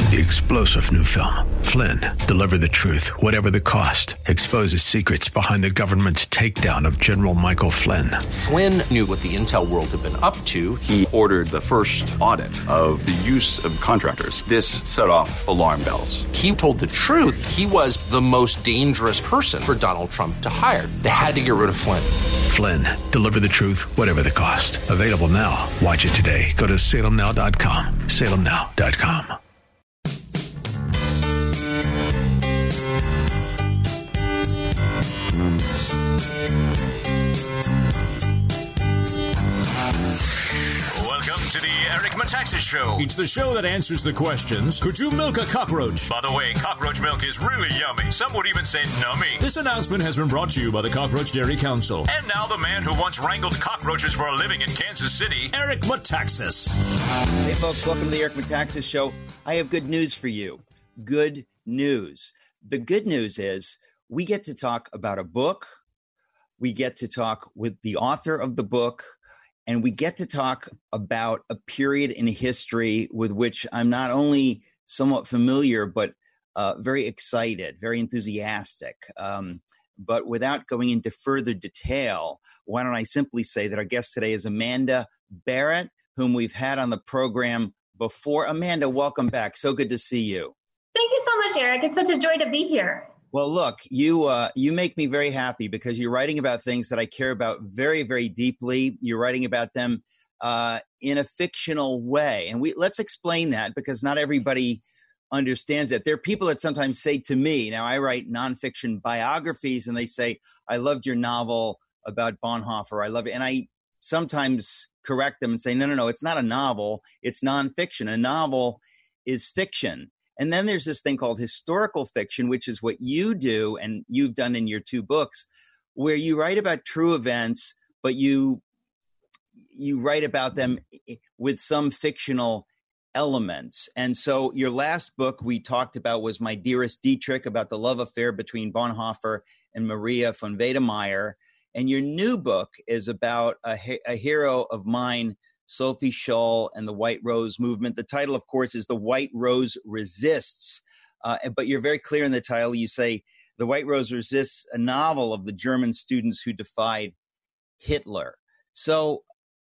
The explosive new film, Flynn, deliver the truth, whatever the cost, exposes secrets behind the government's takedown of General Michael Flynn. Flynn knew what the intel world had been up to. He ordered the first audit of the use of contractors. This set off alarm bells. He told the truth. He was the most dangerous person for Donald Trump to hire. They had to get rid of Flynn. Flynn, deliver the truth, whatever the cost. Available now. Watch it today. Go to salemnow.com. salemnow.com. Welcome to the Eric Metaxas Show. It's the show that answers the questions, could you milk a cockroach? By the way, cockroach milk is really yummy. Some would even say nummy. This announcement has been brought to you by the Cockroach Dairy Council. And now the man who once wrangled cockroaches for a living in Kansas City, Eric Metaxas. Hey folks, welcome to the Eric Metaxas Show. I have good news for you. Good news. The good news is we get to talk about a book. We get to talk with the author of the book. And we get to talk about a period in history with which I'm not only somewhat familiar, but very excited, very enthusiastic. But without going into further detail, why don't I simply say that our guest today is Amanda Barrett, whom we've had on the program before. Amanda, welcome back. So good to see you. Thank you so much, Eric. It's such a joy to be here. Well, look, you make me very happy because you're writing about things that I care about very, very deeply. You're writing about them in a fictional way. And let's explain that because not everybody understands it. There are people that sometimes say to me, now I write nonfiction biographies, and they say, I loved your novel about Bonhoeffer. I love it. And I sometimes correct them and say, no, it's not a novel. It's nonfiction. A novel is fiction. And then there's this thing called historical fiction, which is what you do and you've done in your two books, where you write about true events, but you write about them with some fictional elements. And so your last book we talked about was My Dearest Dietrich, about the love affair between Bonhoeffer and Maria von Wedemeyer. And your new book is about a hero of mine, Sophie Scholl and the White Rose movement. The title, of course, is The White Rose Resists. But you're very clear in the title. You say, The White Rose Resists, a novel of the German students who defied Hitler. So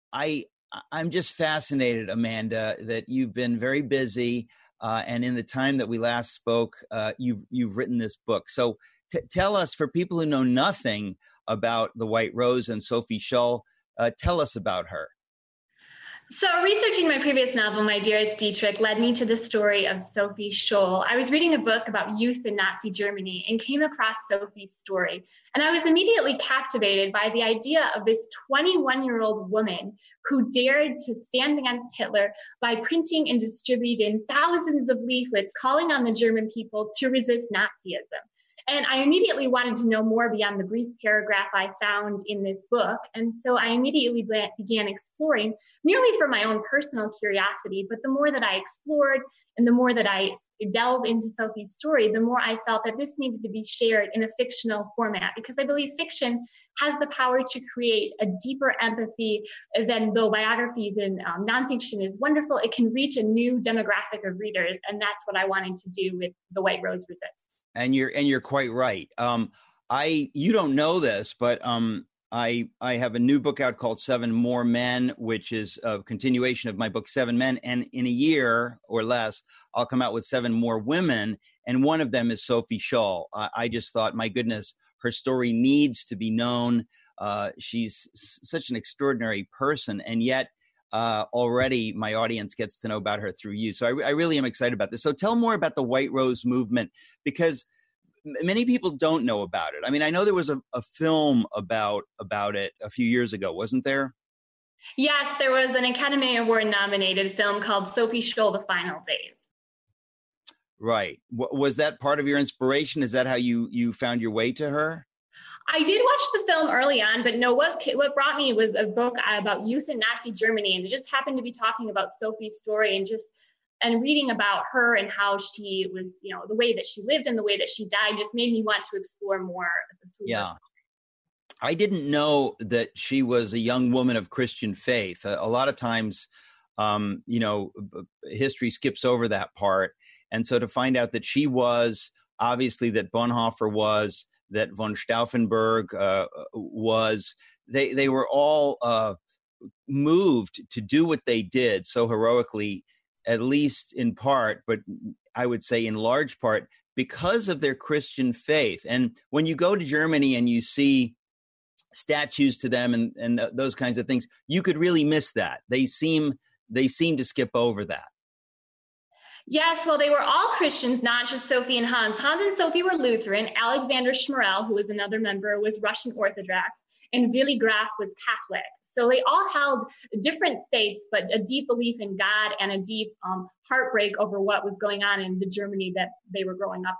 I'm just fascinated, Amanda, that you've been very busy. And in the time that we last spoke, you've written this book. So tell us, for people who know nothing about the White Rose and Sophie Scholl, tell us about her. So researching my previous novel, My Dearest Dietrich, led me to the story of Sophie Scholl. I was reading a book about youth in Nazi Germany and came across Sophie's story. And I was immediately captivated by the idea of this 21-year-old woman who dared to stand against Hitler by printing and distributing thousands of leaflets calling on the German people to resist Nazism. And I immediately wanted to know more beyond the brief paragraph I found in this book. And so I immediately began exploring, merely for my own personal curiosity, but the more that I explored and the more that I delved into Sophie's story, the more I felt that this needed to be shared in a fictional format, because I believe fiction has the power to create a deeper empathy than though biographies and nonfiction is wonderful. It can reach a new demographic of readers. And that's what I wanted to do with The White Rose Resists. And you're quite right. You don't know this, but I have a new book out called Seven More Men, which is a continuation of my book Seven Men. And in a year or less, I'll come out with Seven More Women, and one of them is Sophie Scholl. I just thought, my goodness, her story needs to be known. She's such an extraordinary person, and yet already my audience gets to know about her through you. So I really am excited about this. So tell more about the White Rose movement, because many people don't know about it. I mean, I know there was a film about it a few years ago, wasn't there? Yes, there was an Academy Award nominated film called Sophie Scholl, The Final Days. Right. Was that part of your inspiration? Is that how you found your way to her? I did watch the film early on, but no, what brought me was a book about youth in Nazi Germany, and it just happened to be talking about Sophie's story and reading about her and how she was, the way that she lived and the way that she died just made me want to explore more. Yeah. I didn't know that she was a young woman of Christian faith. A lot of times, history skips over that part. And so to find out that she was, obviously that Bonhoeffer was, that von Stauffenberg was, they were all moved to do what they did so heroically, at least in part, but I would say in large part, because of their Christian faith. And when you go to Germany and you see statues to them and those kinds of things, you could really miss that. They seem to skip over that. Yes, well, they were all Christians, not just Sophie and Hans. Hans and Sophie were Lutheran. Alexander Schmerel, who was another member, was Russian Orthodox, and Willy Graf was Catholic. So they all held different faiths, but a deep belief in God and a deep heartbreak over what was going on in the Germany that they were growing up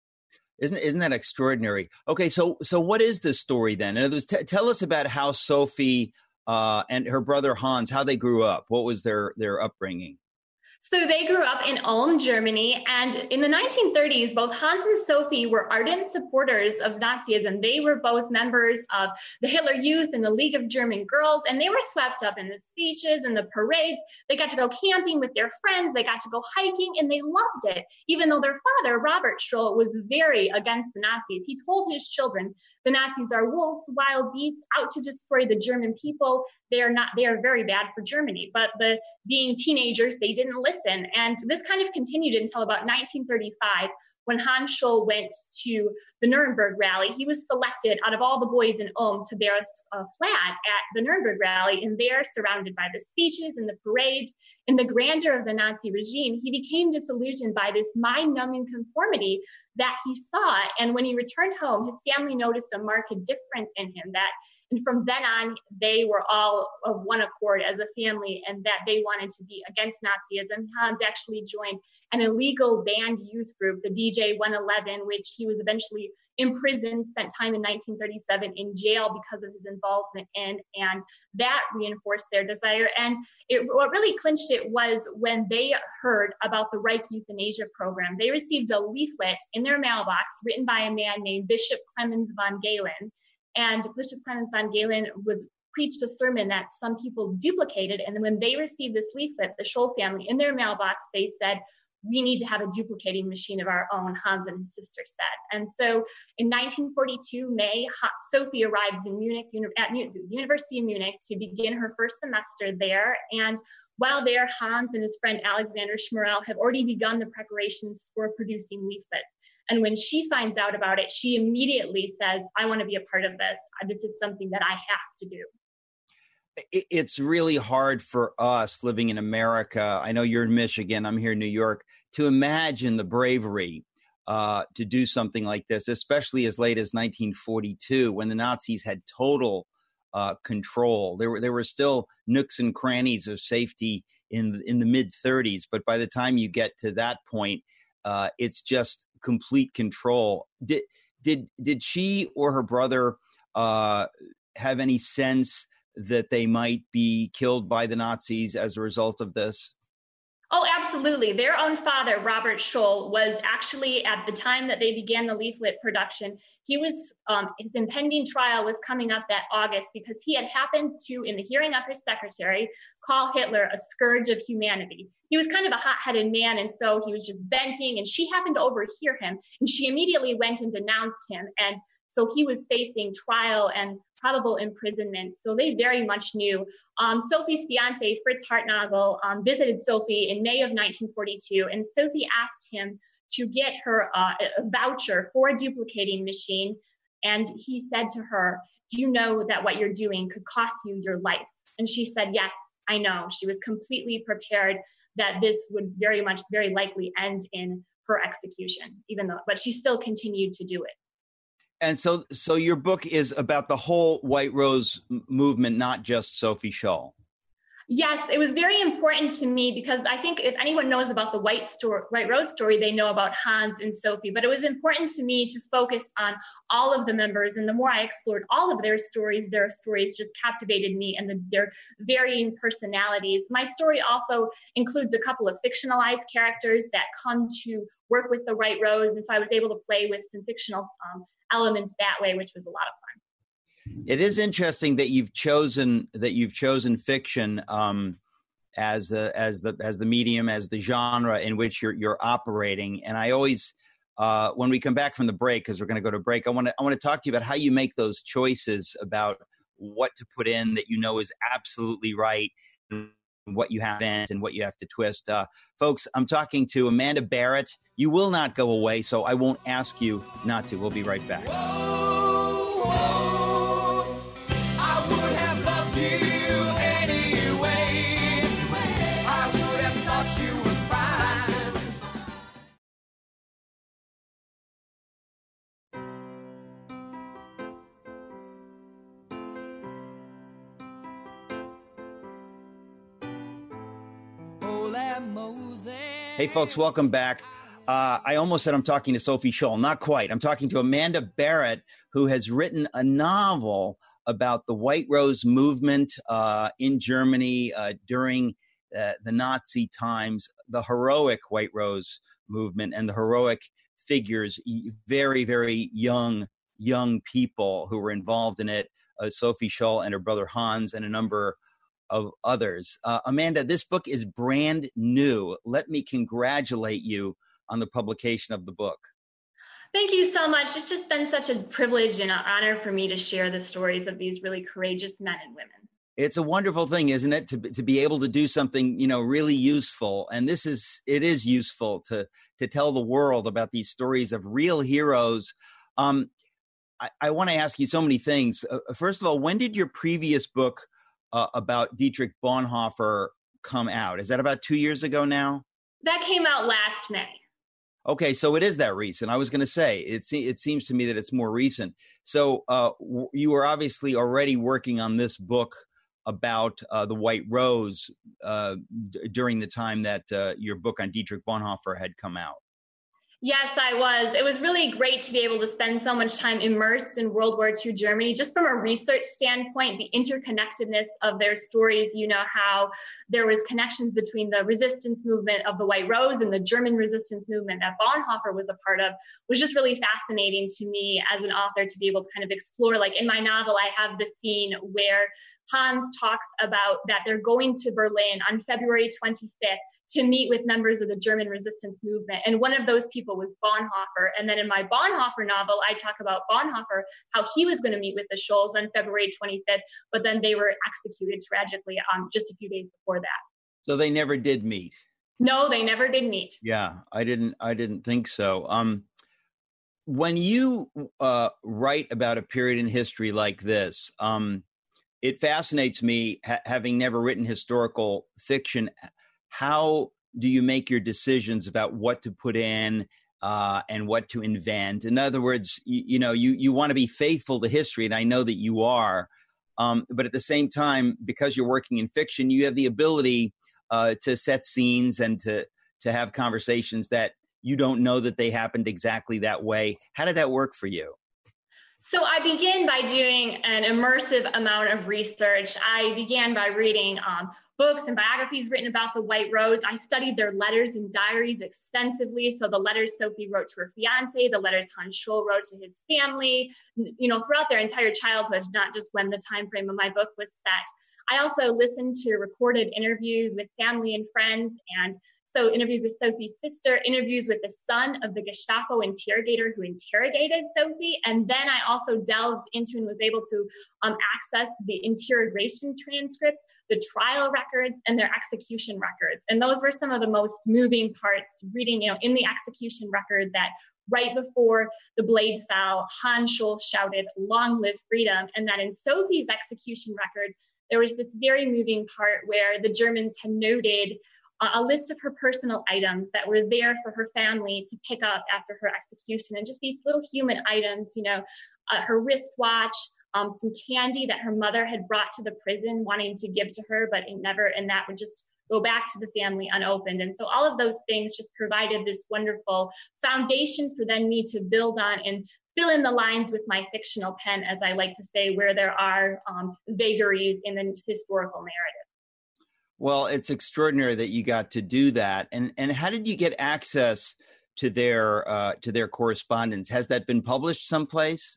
in. Isn't that extraordinary? Okay, so what is this story then? In other words, tell us about how Sophie and her brother Hans, how they grew up. What was their upbringing? So they grew up in Ulm, Germany, and in the 1930s, both Hans and Sophie were ardent supporters of Nazism. They were both members of the Hitler Youth and the League of German Girls, and they were swept up in the speeches and the parades. They got to go camping with their friends. They got to go hiking, and they loved it, even though their father, Robert Scholl, was very against the Nazis. He told his children, the Nazis are wolves, wild beasts, out to destroy the German people. They are very bad for Germany. But being teenagers, they didn't listen. And this kind of continued until about 1935, when Hans Scholl went to the Nuremberg rally. He was selected out of all the boys in Ulm to bear a flag at the Nuremberg rally, and there, surrounded by the speeches and the parades and the grandeur of the Nazi regime, he became disillusioned by this mind-numbing conformity that he saw. And when he returned home, his family noticed a marked difference in him, and from then on, they were all of one accord as a family, and that they wanted to be against Nazism. Hans actually joined an illegal banned youth group, the DJ 111, which he was eventually imprisoned, spent time in 1937 in jail because of his involvement in, and that reinforced their desire. And what really clinched it was when they heard about the Reich euthanasia program. They received a leaflet in their mailbox written by a man named Bishop Clemens von Galen. And Bishop Clemens von Galen preached a sermon that some people duplicated. And then when they received this leaflet, the Scholl family, in their mailbox, they said, we need to have a duplicating machine of our own, Hans and his sister said. And so in 1942, May, Sophie arrives in Munich, at the University of Munich, to begin her first semester there. And while there, Hans and his friend Alexander Schmerel have already begun the preparations for producing leaflets. And when she finds out about it, she immediately says, I want to be a part of this. This is something that I have to do. It's really hard for us living in America. I know you're in Michigan, I'm here in New York, to imagine the bravery to do something like this, especially as late as 1942, when the Nazis had total control. There were still nooks and crannies of safety in the mid 30s, but by the time you get to that point, it's just complete control. Did she or her brother have any sense that they might be killed by the Nazis as a result of this? Oh, absolutely. Their own father, Robert Scholl, was actually, at the time that they began the leaflet production, his impending trial was coming up that August because he had happened to, in the hearing of his secretary, call Hitler a scourge of humanity. He was kind of a hot-headed man, and so he was just venting, and she happened to overhear him, and she immediately went and denounced him. And so he was facing trial and probable imprisonment. So they very much knew. Sophie's fiance, Fritz Hartnagel, visited Sophie in May of 1942, and Sophie asked him to get her a voucher for a duplicating machine. And he said to her, do you know that what you're doing could cost you your life? And she said, yes, I know. She was completely prepared that this would very likely end in her execution, but she still continued to do it. And so your book is about the whole White Rose movement, not just Sophie Scholl. Yes, it was very important to me because I think if anyone knows about the White Rose story, they know about Hans and Sophie. But it was important to me to focus on all of the members. And the more I explored all of their stories just captivated me, and their varying personalities. My story also includes a couple of fictionalized characters that come to work with the White Rose. And so I was able to play with some fictional elements that way, which was a lot of fun. It is interesting that you've chosen fiction, as the medium, as the genre in which you're operating. And I always, when we come back from the break, because we're going to go to break, I want to talk to you about how you make those choices about what to put in that you know is absolutely right, and what you have in and what you have to twist. Folks, I'm talking to Amanda Barrett. You will not go away, so I won't ask you not to. We'll be right back. Whoa, whoa, I would have loved you anyway. I would have thought you were fine. Hey, folks, welcome back. I almost said I'm talking to Sophie Scholl. Not quite. I'm talking to Amanda Barrett, who has written a novel about the White Rose movement in Germany during the Nazi times, the heroic White Rose movement and the heroic figures, very, very young people who were involved in it, Sophie Scholl and her brother Hans and a number of others. Amanda, this book is brand new. Let me congratulate you on the publication of the book. Thank you so much. It's just been such a privilege and an honor for me to share the stories of these really courageous men and women. It's a wonderful thing, isn't it, to be able to do something, really useful. And it is useful to tell the world about these stories of real heroes. I want to ask you so many things. First of all, when did your previous book about Dietrich Bonhoeffer come out? Is that about 2 years ago now? That came out last May. Okay, so it is that recent. I was going to say, it seems to me that it's more recent. So you were obviously already working on this book about the White Rose during the time that your book on Dietrich Bonhoeffer had come out. Yes, I was. It was really great to be able to spend so much time immersed in World War II Germany. Just from a research standpoint, the interconnectedness of their stories, how there was connections between the resistance movement of the White Rose and the German resistance movement that Bonhoeffer was a part of, was just really fascinating to me as an author to be able to kind of explore. Like in my novel, I have the scene where Hans talks about that they're going to Berlin on February 25th to meet with members of the German resistance movement. And one of those people was Bonhoeffer. And then in my Bonhoeffer novel, I talk about Bonhoeffer, how he was going to meet with the Scholls on February 25th, but then they were executed tragically just a few days before that. So they never did meet? No, they never did meet. Yeah, I didn't think so. When you write about a period in history like this, it fascinates me, having never written historical fiction. How do you make your decisions about what to put in and what to invent? In other words, you want to be faithful to history, and I know that you are. But at the same time, because you're working in fiction, you have the ability to set scenes and to have conversations that you don't know that they happened exactly that way. How did that work for you? So I began by doing an immersive amount of research. I began by reading books and biographies written about the White Rose. I studied their letters and diaries extensively. So the letters Sophie wrote to her fiance, the letters Hans Scholl wrote to his family, throughout their entire childhood, not just when the time frame of my book was set. I also listened to recorded interviews with family and friends, and so interviews with Sophie's sister, interviews with the son of the Gestapo interrogator who interrogated Sophie. And then I also delved into and was able to access the interrogation transcripts, the trial records, and their execution records. And those were some of the most moving parts, reading, in the execution record that right before the blade fell, Hans Scholl shouted, "Long live freedom." And that in Sophie's execution record, there was this very moving part where the Germans had noted a list of her personal items that were there for her family to pick up after her execution. And just these little human items, her wristwatch, some candy that her mother had brought to the prison wanting to give to her, but and that would just go back to the family unopened. And so all of those things just provided this wonderful foundation for then me to build on and fill in the lines with my fictional pen, as I like to say, where there are vagaries in the historical narrative. Well, it's extraordinary that you got to do that. And how did you get access to their correspondence? Has that been published someplace?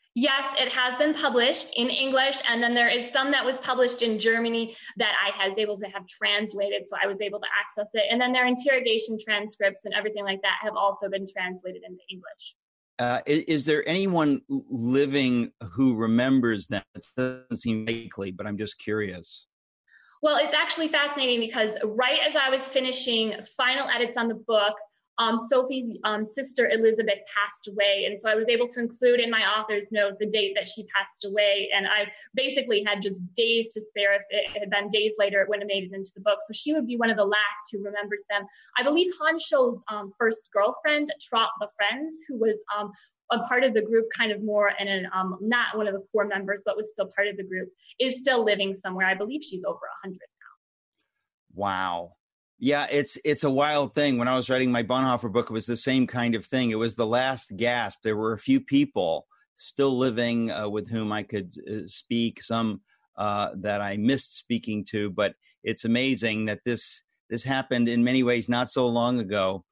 Yes, it has been published in English, and then there is some that was published in Germany that I was able to have translated, so I was able to access it. And then their interrogation transcripts and everything like that have also been translated into English. Is there anyone living who remembers them? It doesn't seem likely, but I'm just curious. Well, it's actually fascinating because right as I was finishing final edits on the book, Sophie's sister Elizabeth passed away. And so I was able to include in my author's note the date that she passed away. And I basically had just days to spare. If it had been days later, it wouldn't have made it into the book. So she would be one of the last who remembers them. I believe Han Shou's first girlfriend, Trot the Friends, who was a part of the group kind of more and not one of the core members, but was still part of the group, is still living somewhere. I believe she's over 100 now. Wow. Yeah, it's a wild thing. When I was writing my Bonhoeffer book, it was the same kind of thing. It was the last gasp. There were a few people still living with whom I could speak, some that I missed speaking to, but it's amazing that this happened in many ways not so long ago.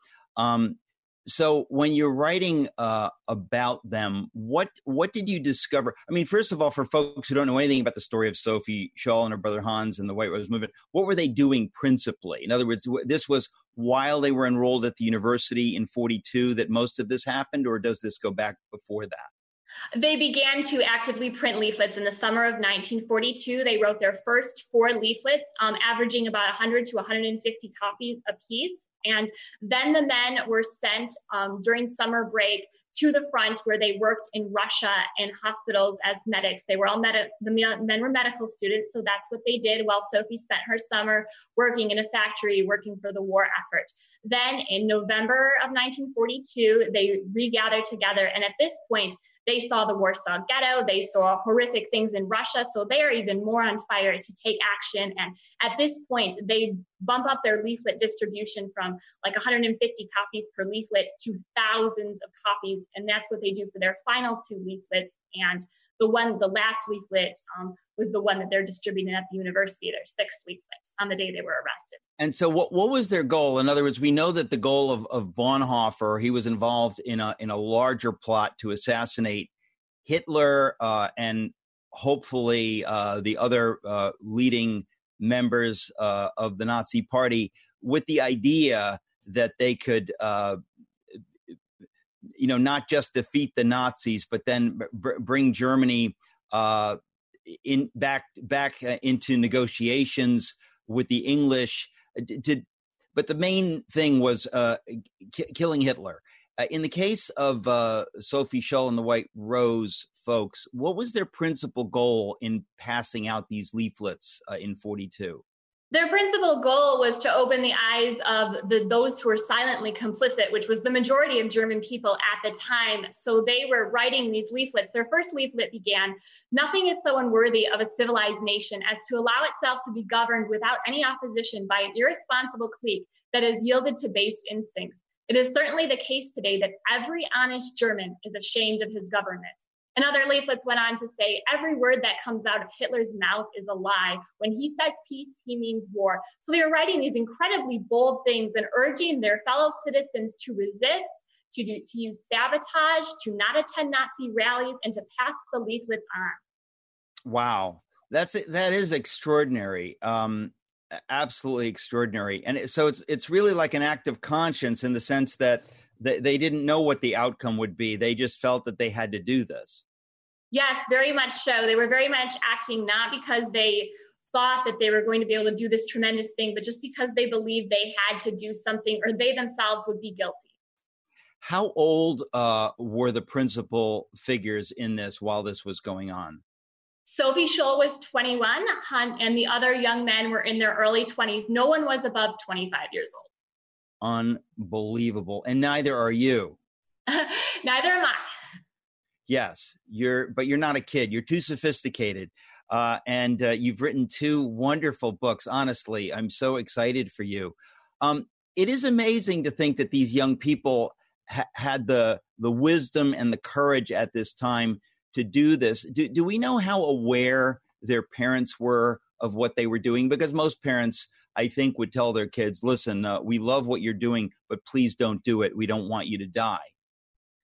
So when you're writing about them, what did you discover? I mean, first of all, for folks who don't know anything about the story of Sophie Scholl and her brother Hans and the White Rose Movement, what were they doing principally? In other words, this was while they were enrolled at the university in 1942 that most of this happened, or does this go back before that? They began to actively print leaflets in the summer of 1942. They wrote their first 4 leaflets, averaging about 100 to 150 copies apiece. And then the men were sent during summer break to the front, where they worked in Russia in hospitals as medics. They were all the men were medical students, so that's what they did while Sophie spent her summer working in a factory, working for the war effort. Then in November of 1942, they regathered together, and at this point, they saw the Warsaw Ghetto. They saw horrific things in Russia, so they are even more on fire to take action. And at this point, they bump up their leaflet distribution from like 150 copies per leaflet to thousands of copies. And that's what they do for their final 2 leaflets. And the last leaflet was the one that they're distributing at the university, their 6th leaflet, on the day they were arrested. And so what was their goal? In other words, we know that the goal of Bonhoeffer, he was involved in a larger plot to assassinate Hitler and hopefully the other leading members of the Nazi Party, with the idea that they could not just defeat the Nazis, but then bring Germany back into negotiations with the English. But the main thing was killing Hitler. In the case of Sophie Scholl and the White Rose folks, what was their principal goal in passing out these leaflets in 1942? Their principal goal was to open the eyes of those who were silently complicit, which was the majority of German people at the time. So they were writing these leaflets. Their first leaflet began, "Nothing is so unworthy of a civilized nation as to allow itself to be governed without any opposition by an irresponsible clique that has yielded to base instincts. It is certainly the case today that every honest German is ashamed of his government." And other leaflets went on to say, "Every word that comes out of Hitler's mouth is a lie. When he says peace, he means war." So they were writing these incredibly bold things and urging their fellow citizens to resist, to use sabotage, to not attend Nazi rallies, and to pass the leaflets on. Wow, that is extraordinary. Absolutely extraordinary. And so it's really like an act of conscience in the sense that they didn't know what the outcome would be. They just felt that they had to do this. Yes, very much so. They were very much acting not because they thought that they were going to be able to do this tremendous thing, but just because they believed they had to do something or they themselves would be guilty. How old were the principal figures in this while this was going on? Sophie Scholl was 21, and the other young men were in their early 20s. No one was above 25 years old. Unbelievable. And neither are you. Neither am I. Yes, but you're not a kid. You're too sophisticated. And you've written 2 wonderful books. Honestly, I'm so excited for you. It is amazing to think that these young people had the wisdom and the courage at this time to do this. Do we know how aware their parents were of what they were doing? Because most parents, I think, would tell their kids, listen, we love what you're doing, but please don't do it. We don't want you to die.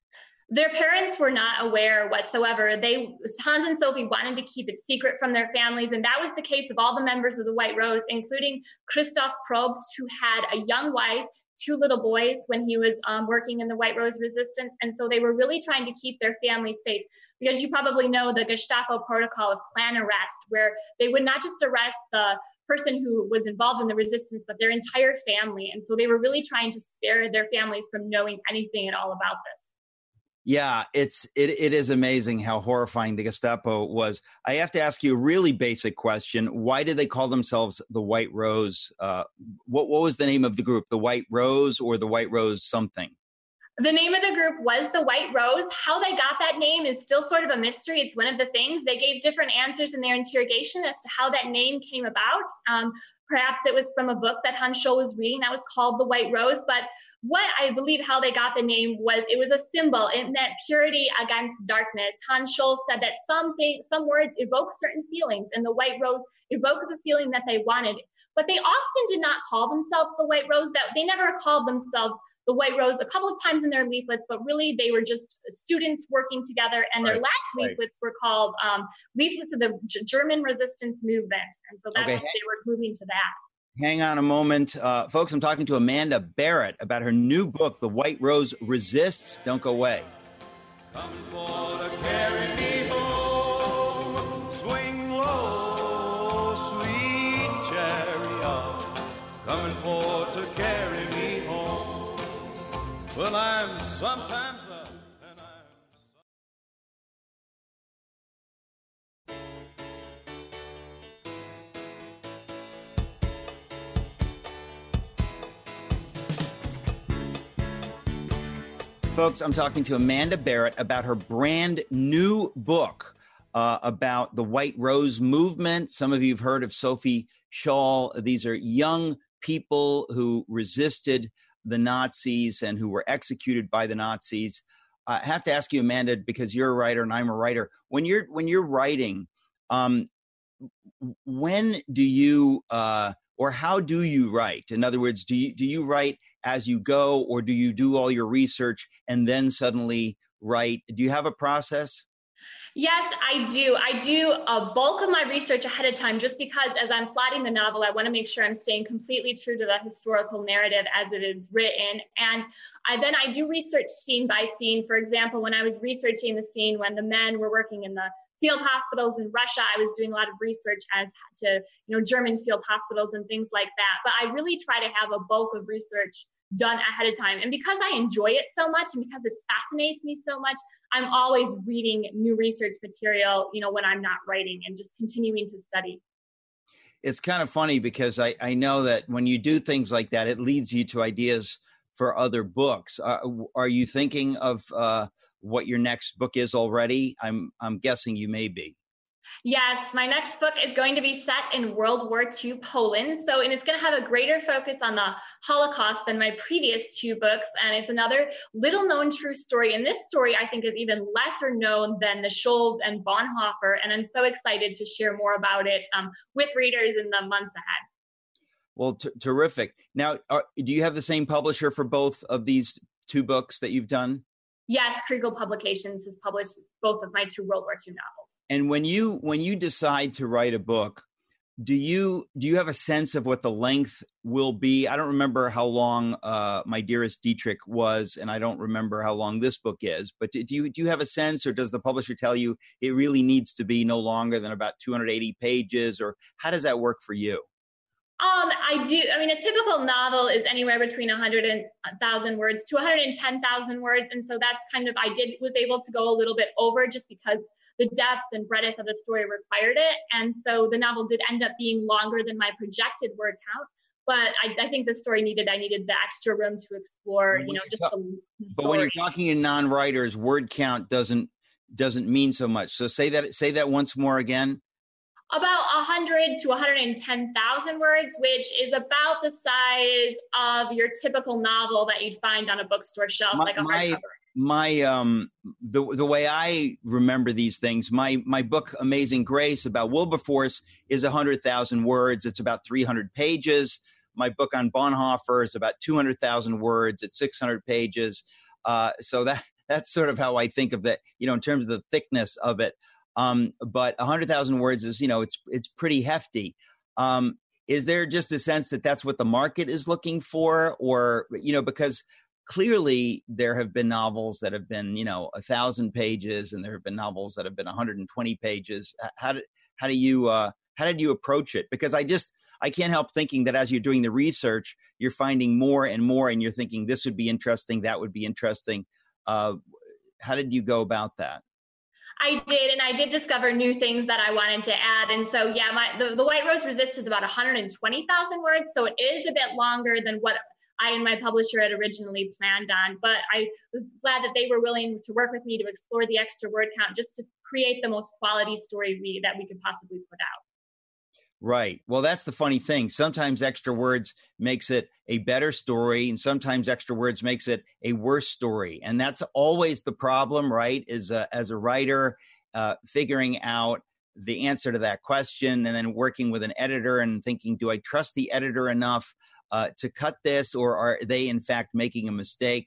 Their parents were not aware whatsoever. Hans and Sophie wanted to keep it secret from their families, and that was the case of all the members of the White Rose, including Christoph Probst, who had a young wife, 2 little boys when he was working in the White Rose Resistance. And so they were really trying to keep their family safe, because you probably know the Gestapo protocol of clan arrest, where they would not just arrest the person who was involved in the resistance, but their entire family. And so they were really trying to spare their families from knowing anything at all about this. Yeah, it is amazing how horrifying the Gestapo was. I have to ask you a really basic question. Why did they call themselves the White Rose? What was the name of the group? The White Rose or the White Rose something? The name of the group was the White Rose. How they got that name is still sort of a mystery. It's one of the things. They gave different answers in their interrogation as to how that name came about. Perhaps it was from a book that Hans Scholl was reading that was called The White Rose. But what I believe how they got the name was it was a symbol. It meant purity against darkness. Hans Scholl said that some words evoke certain feelings, and the White Rose evokes a feeling that they wanted. But they often did not call themselves the White Rose. That they never called themselves the White Rose, a couple of times in their leaflets, but really they were just students working together, and their last leaflets were called Leaflets of the German Resistance Movement. And so that's what they were moving to that. Hang on a moment. Folks, I'm talking to Amanda Barrett about her new book, The White Rose Resists. Don't go away. Come for to carry me home, swing low, sweet chariot, coming for to carry me home. Well, I'm sometimes up and Folks, I'm talking to Amanda Barrett about her brand new book about the White Rose movement. Some of you have heard of Sophie Scholl. These are young people who resisted the Nazis and who were executed by the Nazis. I have to ask you, Amanda, because you're a writer and I'm a writer. When you're writing, when do you or how do you write? In other words, do you write as you go, or do you do all your research and then suddenly write? Do you have a process? Yes, I do. I do a bulk of my research ahead of time, just because as I'm plotting the novel, I want to make sure I'm staying completely true to the historical narrative as it is written. And I do research scene by scene. For example, when I was researching the scene when the men were working in the field hospitals in Russia, I was doing a lot of research as to, German field hospitals and things like that. But I really try to have a bulk of research done ahead of time. And because I enjoy it so much and because it fascinates me so much, I'm always reading new research material, when I'm not writing, and just continuing to study. It's kind of funny because I know that when you do things like that, it leads you to ideas for other books. Are you thinking of what your next book is already? I'm guessing you may be. Yes, my next book is going to be set in World War II Poland. And it's going to have a greater focus on the Holocaust than my previous 2 books. And it's another little known true story. And this story, I think, is even lesser known than the Scholls and Bonhoeffer. And I'm so excited to share more about it with readers in the months ahead. Well, terrific. Now, do you have the same publisher for both of these 2 books that you've done? Yes, Kriegel Publications has published both of my 2 World War II novels. And when you decide to write a book, do you have a sense of what the length will be? I don't remember how long My Dearest Dietrich was, and I don't remember how long this book is. But do you have a sense, or does the publisher tell you it really needs to be no longer than about 280 pages, or how does that work for you? I do. I mean, a typical novel is anywhere between 100,000 words to 110,000 words. And so that's kind of, was able to go a little bit over just because the depth and breadth of the story required it. And so the novel did end up being longer than my projected word count. But I think the story I needed the extra room to explore, just the story. But when you're talking to non-writers, word count doesn't mean so much. So say that once more again. About 100 to 110,000 words, which is about the size of your typical novel that you'd find on a bookstore shelf, like a hardcover. The way I remember these things, my book Amazing Grace about Wilberforce is 100,000 words. It's about 300 pages. My book on Bonhoeffer is about 200,000 words. It's 600 pages. So That's sort of how I think of it, in terms of the thickness of it. But 100,000 words is, it's pretty hefty. Is there just a sense that that's what the market is looking for? Or, because clearly there have been novels that have been, 1,000 pages, and there have been novels that have been 120 pages. How did you approach it? Because I can't help thinking that as you're doing the research, you're finding more and more, and you're thinking this would be interesting, that would be interesting. How did you go about that? I did, and I did discover new things that I wanted to add. And so, the White Rose Resists is about 120,000 words, so it is a bit longer than what I and my publisher had originally planned on. But I was glad that they were willing to work with me to explore the extra word count just to create the most quality story that we could possibly put out. Right. Well, that's the funny thing. Sometimes extra words makes it a better story, and sometimes extra words makes it a worse story. And that's always the problem, right? Is as a writer, figuring out the answer to that question, and then working with an editor and thinking, do I trust the editor enough to cut this, or are they in fact making a mistake?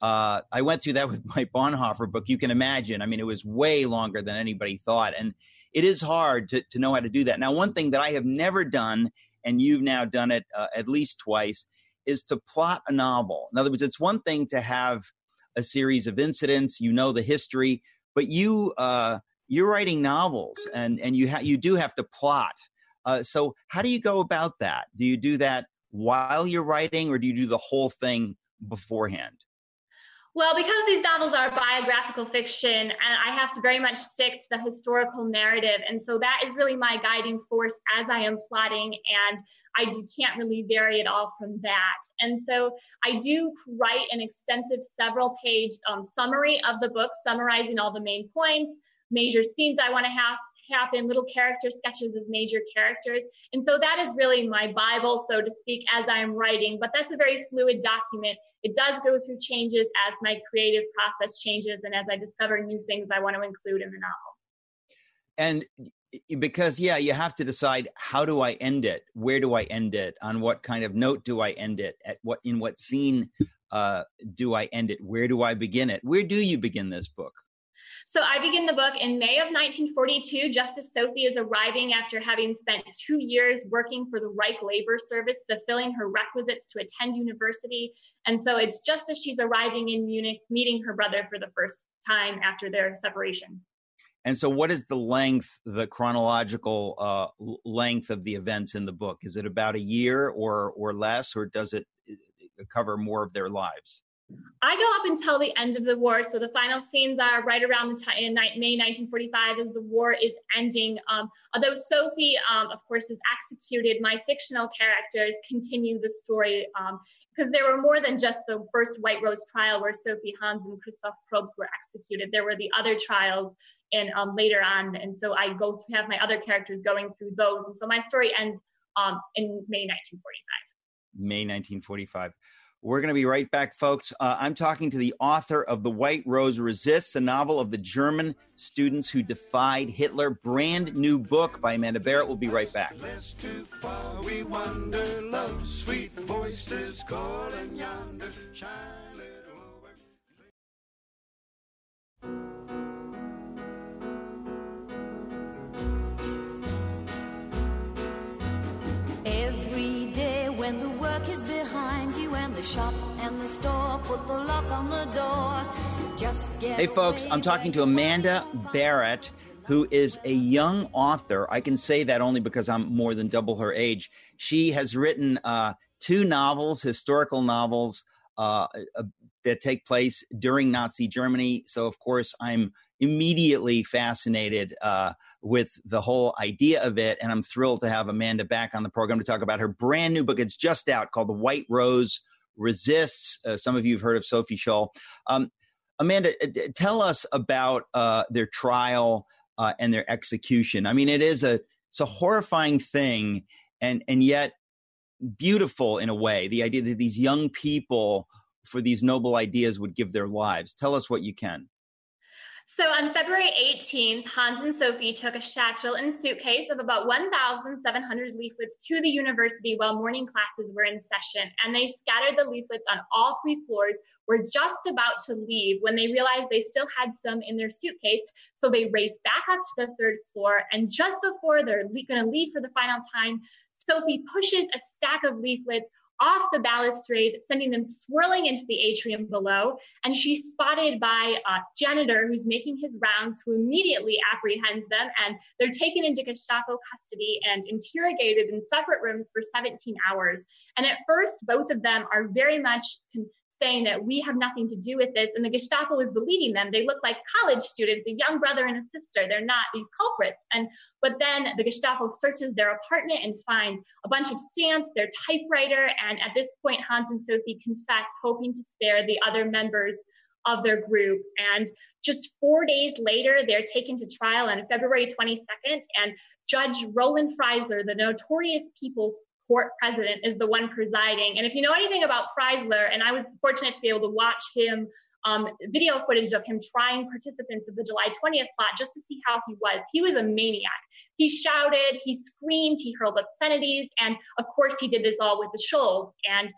I went through that with my Bonhoeffer book. You can imagine. I mean, it was way longer than anybody thought. And it is hard to know how to do that. Now, one thing that I have never done, and you've now done it at least twice, is to plot a novel. In other words, it's one thing to have a series of incidents, the history, but you're writing novels, and you do have to plot. So how do you go about that? Do you do that while you're writing, or do you do the whole thing beforehand? Well, because these novels are biographical fiction, and I have to very much stick to the historical narrative. And so that is really my guiding force as I am plotting, and I can't really vary at all from that. And so I do write an extensive several-page summary of the book, summarizing all the main points, major scenes I want to have happen, little character sketches of major characters. And so that is really my Bible, so to speak, as I'm writing. But that's a very fluid document. It does go through changes as my creative process changes and as I discover new things I want to include in the novel. And because, you have to decide, how do I end it? Where do I end it? On what kind of note do I end it? In what scene do I end it? Where do I begin it? Where do you begin this book? So I begin the book in May of 1942, just as Sophie is arriving after having spent 2 years working for the Reich Labor Service, fulfilling her requisites to attend university. And so it's just as she's arriving in Munich, meeting her brother for the first time after their separation. And so what is the chronological length of the events in the book? Is it about a year or less, or does it cover more of their lives? I go up until the end of the war. So the final scenes are right around the time in May 1945 as the war is ending. Although Sophie, of course, is executed, my fictional characters continue the story because there were more than just the first White Rose trial where Sophie Hans and Christoph Probst were executed. There were the other trials and later on. And so I go to have my other characters going through those. And so my story ends in May 1945. May 1945. We're going to be right back, folks. I'm talking to the author of The White Rose Resists, a novel of the German students who defied Hitler. Brand new book by Amanda Barrett. We'll be right back. Less too far we wander, love, sweet voices calling yonder, shine little over. Every day when the work is behind you and the shop and the store put the lock on the door, just get Hey folks, I'm talking to Amanda Barrett, who is a young author. I can say that only because I'm more than double her age. She has written 2 novels, historical novels that take place during Nazi Germany. So of course I'm immediately fascinated with the whole idea of it. And I'm thrilled to have Amanda back on the program to talk about her brand new book. It's just out, called The White Rose Resists. Some of you have heard of Sophie Scholl. Amanda, tell us about their trial and their execution. I mean, it's a horrifying thing and yet beautiful in a way. The idea that these young people for these noble ideas would give their lives. Tell us what you can. So on February 18th, Hans and Sophie took a satchel and suitcase of about 1,700 leaflets to the university while morning classes were in session, and they scattered the leaflets on all 3 floors, were just about to leave when they realized they still had some in their suitcase, so they raced back up to the 3rd floor, and just before they're going to leave for the final time, Sophie pushes a stack of leaflets off the balustrade, sending them swirling into the atrium below. And she's spotted by a janitor who's making his rounds, who immediately apprehends them, and they're taken into Gestapo custody and interrogated in separate rooms for 17 hours. And at first, both of them are very much saying that we have nothing to do with this, and the Gestapo is believing them. They look like college students, a young brother and a sister. They're not these culprits. But then the Gestapo searches their apartment and finds a bunch of stamps, their typewriter, and at this point, Hans and Sophie confess, hoping to spare the other members of their group. And just 4 days later, they're taken to trial on February 22nd, and Judge Roland Freisler, the notorious People's Court president, is the one presiding. And if you know anything about Freisler, and I was fortunate to be able to watch him, video footage of him trying participants of the July 20th plot just to see how he was a maniac. He shouted, he screamed, he hurled obscenities, and of course he did this all with the Scholls.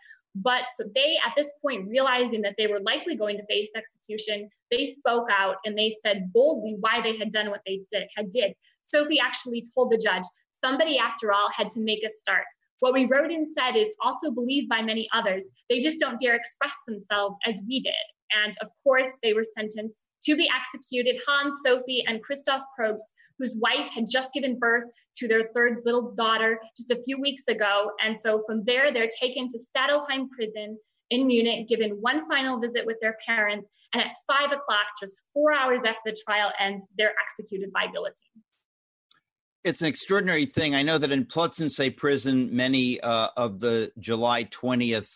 But so they, at this point, realizing that they were likely going to face execution, they spoke out and they said boldly why they had done what they did. Sophie actually told the judge, somebody, after all, had to make a start. What we wrote and said is also believed by many others. They just don't dare express themselves as we did. And of course, they were sentenced to be executed. Hans, Sophie, and Christoph Probst, whose wife had just given birth to their 3rd little daughter just a few weeks ago. And so from there, they're taken to Stadelheim prison in Munich, given one final visit with their parents. And at 5 o'clock, just 4 hours after the trial ends, they're executed by guillotine. It's an extraordinary thing. I know that in Plötzensee prison, many of the July 20th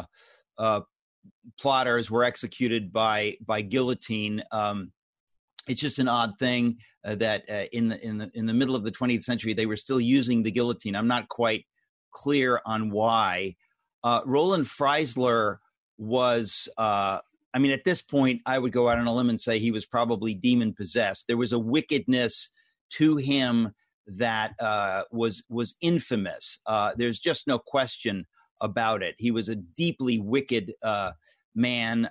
plotters were executed by guillotine. It's just an odd thing that in the middle of the 20th century, they were still using the guillotine. I'm not quite clear on why. Roland Freisler was, at this point, I would go out on a limb and say he was probably demon possessed. There was a wickedness to him that was infamous. There's just no question about it. He was a deeply wicked man.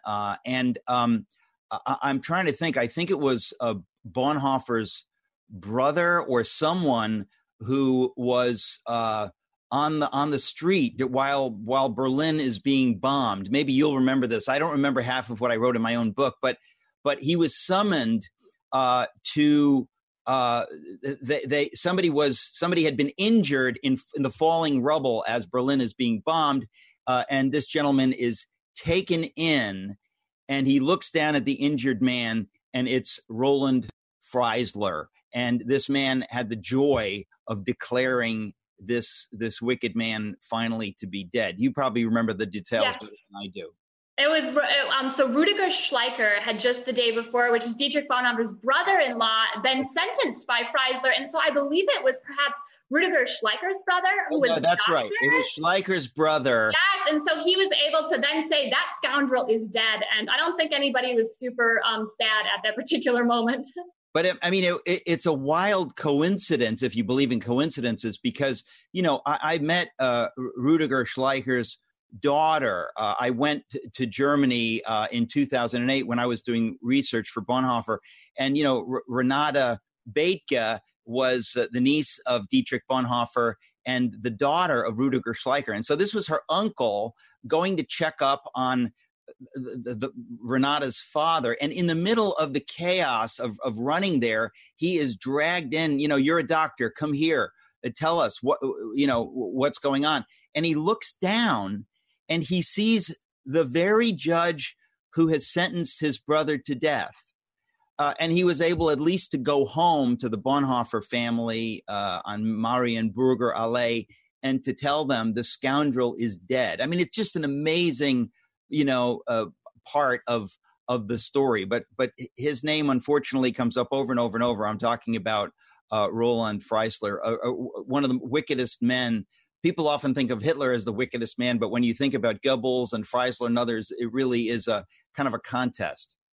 I'm trying to think. I think it was Bonhoeffer's brother or someone who was on the street while Berlin is being bombed. Maybe you'll remember this. I don't remember half of what I wrote in my own book, but he was summoned to. Somebody had been injured in the falling rubble as Berlin is being bombed, and this gentleman is taken in, and he looks down at the injured man, and it's Roland Freisler, and this man had the joy of declaring this wicked man finally to be dead. You probably remember the details better than I do. It was so Rudiger Schleicher had just the day before, which was Dietrich Bonhoeffer's brother-in-law, been sentenced by Freisler, and so I believe it was perhaps Rudiger Schleicher's brother who was. That's right. It was Schleicher's brother. Yes, and so he was able to then say that scoundrel is dead, and I don't think anybody was super sad at that particular moment. But it's a wild coincidence, if you believe in coincidences, because I met Rudiger Schleicher's daughter. I went to Germany in 2008 when I was doing research for Bonhoeffer, and Renata Bethke was the niece of Dietrich Bonhoeffer and the daughter of Rudiger Schleicher, and so this was her uncle going to check up on the Renata's father, and in the middle of the chaos of running there, he is dragged in. You're a doctor, come here, tell us what's going on, and he looks down. And he sees the very judge who has sentenced his brother to death. And he was able at least to go home to the Bonhoeffer family on Marienburger Allee and to tell them the scoundrel is dead. It's just an amazing, part of the story. But his name, unfortunately, comes up over and over and over. I'm talking about Roland Freisler, one of the wickedest men. People often think of Hitler as the wickedest man, but when you think about Goebbels and Freisler and others, it really is a kind of a contest.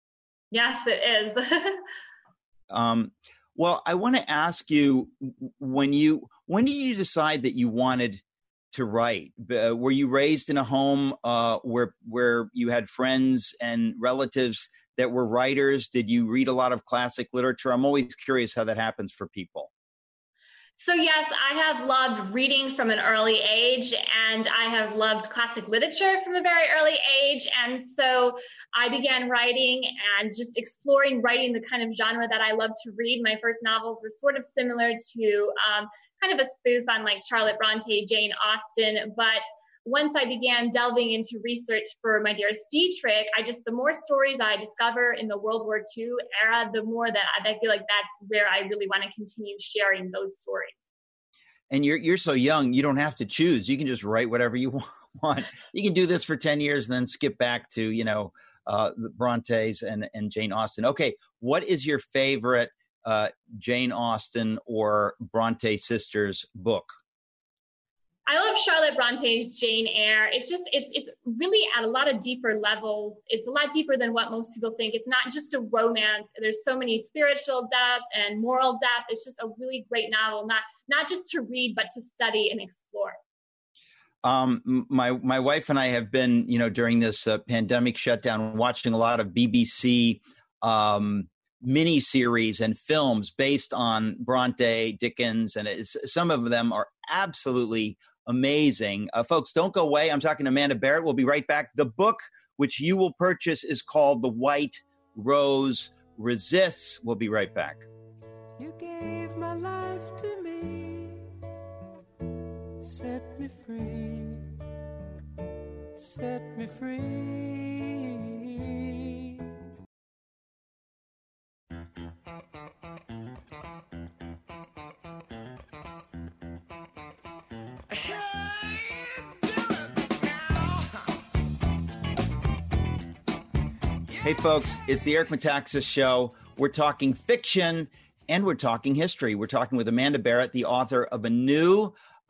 Yes, it is. Well, I want to ask you, when did you decide that you wanted to write? Were you raised in a home where you had friends and relatives that were writers? Did you read a lot of classic literature? I'm always curious how that happens for people. So yes, I have loved reading from an early age, and I have loved classic literature from a very early age. And so I began writing and just exploring writing the kind of genre that I love to read. My first novels were sort of similar to kind of a spoof on like Charlotte Bronte, Jane Austen, but once I began delving into research for My Dearest Dietrich, the more stories I discover in the World War II era, the more that I feel like that's where I really want to continue sharing those stories. And you're so young, you don't have to choose. You can just write whatever you want. You can do this for 10 years and then skip back to, the Brontes and Jane Austen. Okay, what is your favorite Jane Austen or Bronte sisters book? I love Charlotte Bronte's Jane Eyre. It's really at a lot of deeper levels. It's a lot deeper than what most people think. It's not just a romance. There's so many spiritual depth and moral depth. It's just a really great novel, not just to read, but to study and explore. My wife and I have been, during this pandemic shutdown, watching a lot of BBC miniseries and films based on Bronte, Dickens, and some of them are absolutely amazing. Folks, don't go away. I'm talking to Amanda Barrett. We'll be right back. The book which you will purchase is called The White Rose Resists. We'll be right back. You gave my life to me, set me free, set me free. Hey, folks, it's the Eric Metaxas Show. We're talking fiction and we're talking history. We're talking with Amanda Barrett, the author of a new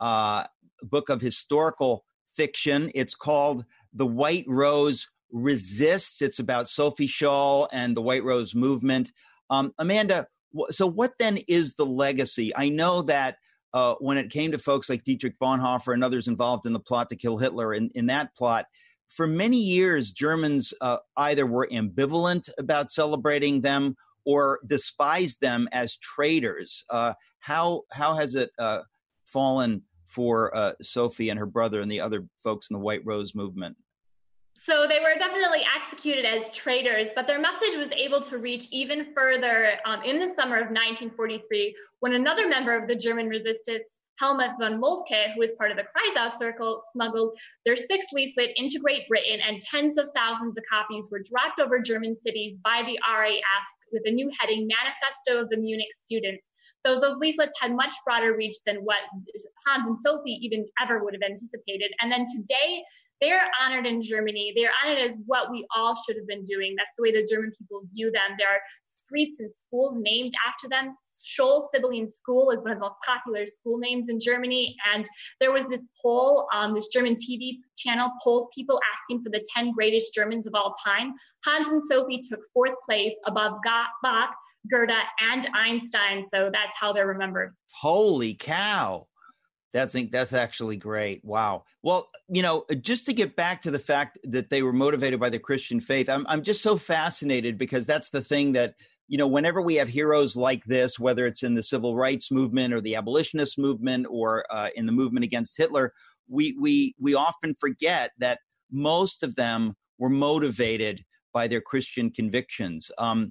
book of historical fiction. It's called The White Rose Resists. It's about Sophie Scholl and the White Rose movement. Amanda, so what then is the legacy? I know that when it came to folks like Dietrich Bonhoeffer and others involved in the plot to kill Hitler, in that plot, for many years, Germans either were ambivalent about celebrating them or despised them as traitors. How has it fallen for Sophie and her brother and the other folks in the White Rose movement? So they were definitely executed as traitors, but their message was able to reach even further in the summer of 1943, when another member of the German resistance, Helmut von Moltke, who was part of the Kreisau Circle, smuggled their sixth leaflet into Great Britain, and tens of thousands of copies were dropped over German cities by the RAF with a new heading, Manifesto of the Munich Students. Those leaflets had much broader reach than what Hans and Sophie even ever would have anticipated. And then today, they are honored in Germany. They are honored as what we all should have been doing. That's the way the German people view them. There are streets and schools named after them. Scholl Sibyllene School is one of the most popular school names in Germany. And there was this poll, this German TV channel polled people asking for the 10 greatest Germans of all time. Hans and Sophie took fourth place above Bach, Goethe, and Einstein. So that's how they're remembered. Holy cow. That's actually great. Wow. Well, just to get back to the fact that they were motivated by the Christian faith, I'm just so fascinated, because that's the thing that, whenever we have heroes like this, whether it's in the civil rights movement or the abolitionist movement or in the movement against Hitler, we often forget that most of them were motivated by their Christian convictions.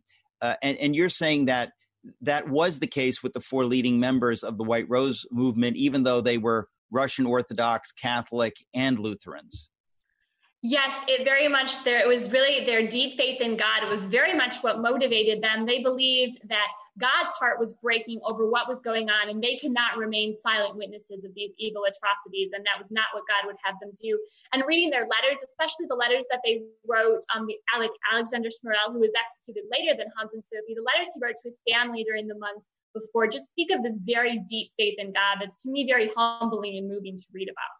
And you're saying that was the case with the four leading members of the White Rose movement, even though they were Russian Orthodox, Catholic, and Lutherans. Yes, it was really their deep faith in God. It was very much what motivated them. They believed that God's heart was breaking over what was going on, and they could not remain silent witnesses of these evil atrocities, and that was not what God would have them do. And reading their letters, especially the letters that they wrote on Alexander Schmorell, who was executed later than Hans and Sophie, the letters he wrote to his family during the months before just speak of this very deep faith in God that's, to me, very humbling and moving to read about.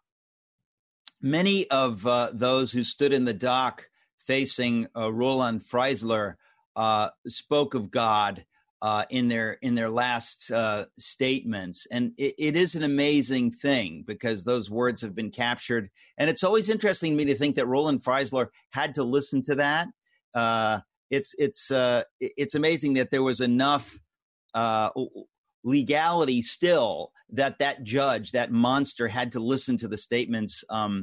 Many of those who stood in the dock facing Roland Freisler spoke of God in their last statements. And it is an amazing thing because those words have been captured. And it's always interesting to me to think that Roland Freisler had to listen to that. It's amazing that there was enough legality still that judge, that monster, had to listen to the statements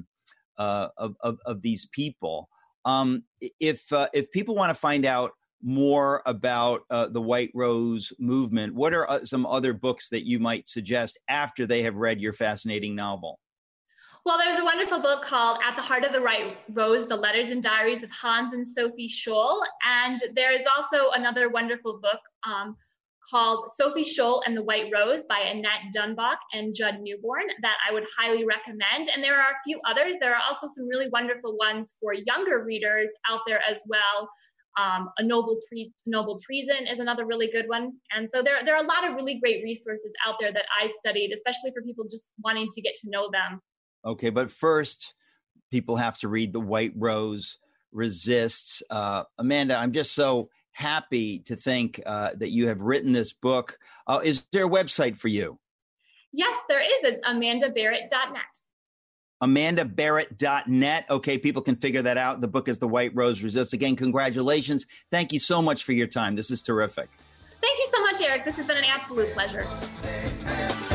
of these people. If people want to find out more about the White Rose movement, what are some other books that you might suggest after they have read your fascinating novel? Well, there's a wonderful book called At the Heart of the White Rose, The Letters and Diaries of Hans and Sophie Scholl. And there is also another wonderful book called Sophie Scholl and the White Rose by Annette Dunbach and Judd Newborn that I would highly recommend. And there are a few others. There are also some really wonderful ones for younger readers out there as well. A Noble Treason is another really good one. And so there are a lot of really great resources out there that I studied, especially for people just wanting to get to know them. Okay, but first, people have to read The White Rose Resists. Amanda, I'm just so happy to think that you have written this book. Is there a website for you? Yes, there is. It's amandabarrett.net. amandabarrett.net. Okay, people can figure that out. The book is The White Rose Resists. Again, congratulations. Thank you so much for your time. This is terrific. Thank you so much, Eric. This has been an absolute pleasure.